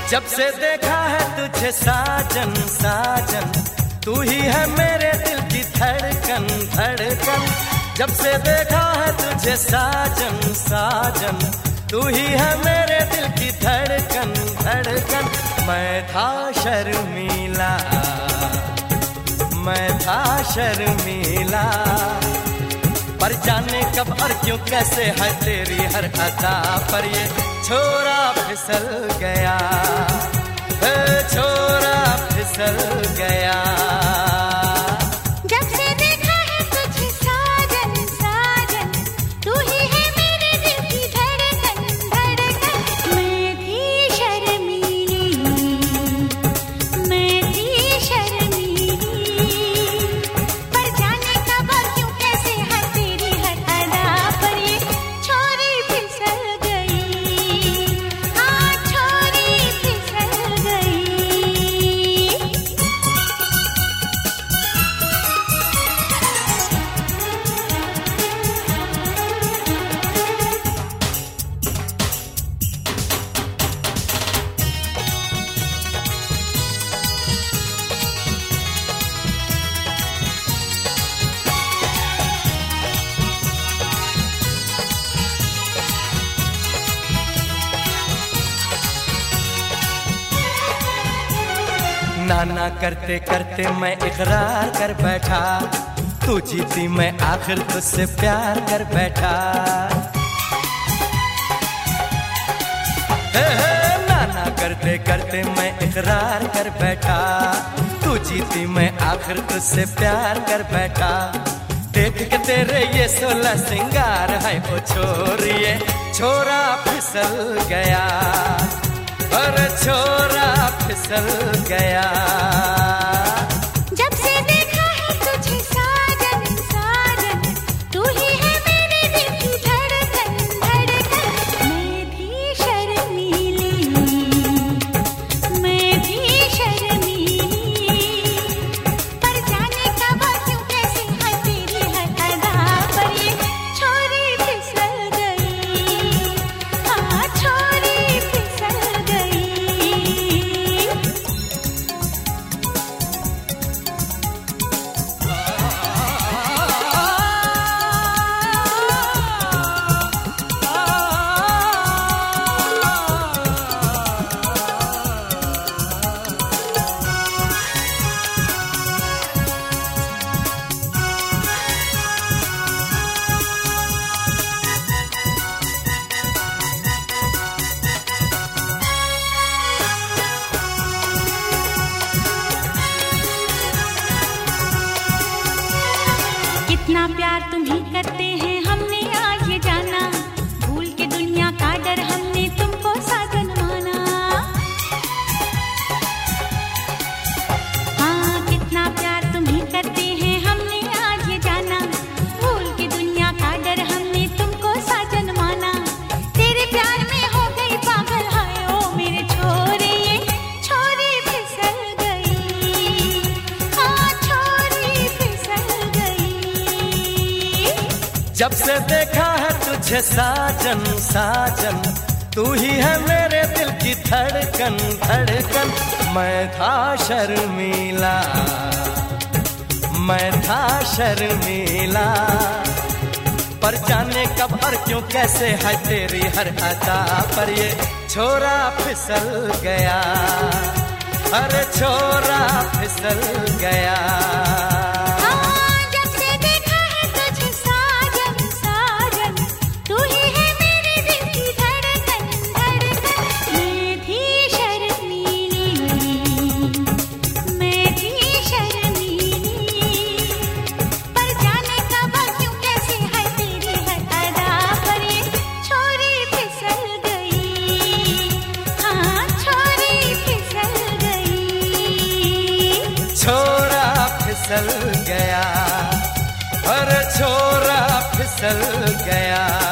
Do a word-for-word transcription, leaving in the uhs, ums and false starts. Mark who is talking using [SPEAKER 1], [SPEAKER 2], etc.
[SPEAKER 1] जब से देखा है तुझे साजन साजन, तू ही है मेरे दिल की धड़कन धड़कन। जब से देखा है तुझे साजन साजन, तू ही है मेरे दिल की धड़कन धड़कन। मैं था शर्मीला, मैं था शर्मीला, पर जाने कब और क्यों कैसे है तेरी हर अदा पर ये छोरा फिसल गया, छोरा फिसल गया।
[SPEAKER 2] जब से देखा है तुझे साजन साजन, तू ही है मेरे दिल की धड़कन धड़कन। मैं थी शर्मीली, मैं थी शर्मीली, पर जाने कब और क्यों कैसे है तेरी हर अदा पर ये छोरी फिसल गई, हाँ छोरी फिसल गई।
[SPEAKER 1] नाना करते करते मैं इकरार कर बैठा, तू जीती मैं आखिर तुझसे प्यार कर बैठा। हे हे नाना करते करते मैं इकरार कर बैठा, तू जीती मैं आखिर तुझसे प्यार कर बैठा। देख के तेरे ये सोलह सिंगार है ओ छोरिए, छोरा फिसल गया, अरे छोरा फिसल गया।
[SPEAKER 2] जब से देखा है तुझे साजन साजन, तू ही है मेरे दिल की धड़कन धड़कन। मैं थी शर्मीली, मैं थी शर्मीली, पर जाने कब और क्यों कैसे है तेरी हर अदा पर ये छोरी फिसल गई, हाँ छोरी फिसल गई। कितना प्यार तुम्हें करते हैं हमने आज ये जाना, भूल के दुनिया का डर हमने तुमको साजन माना। हाँ कितना प्यार तुम्हें करते हैं हमने आज ये जाना, भूल के दुनिया का डर हमने तुमको साजन माना। तेरे प्यार में हो गई पागल हाय ओ मेरे छोरे, ये छोरी फिसल गई, हाँ छोरी फिसल गई।
[SPEAKER 1] जब से देखा है तुझे साजन साजन, तू ही है मेरे दिल की धड़कन धड़कन। मैं था शर्मीला, मैं था शर्मीला, पर जाने कब और क्यों कैसे है तेरी हर अदा पर ये छोरा फिसल गया, अरे छोरा फिसल गया। फिसल गया, अरे छोरा फिसल गया।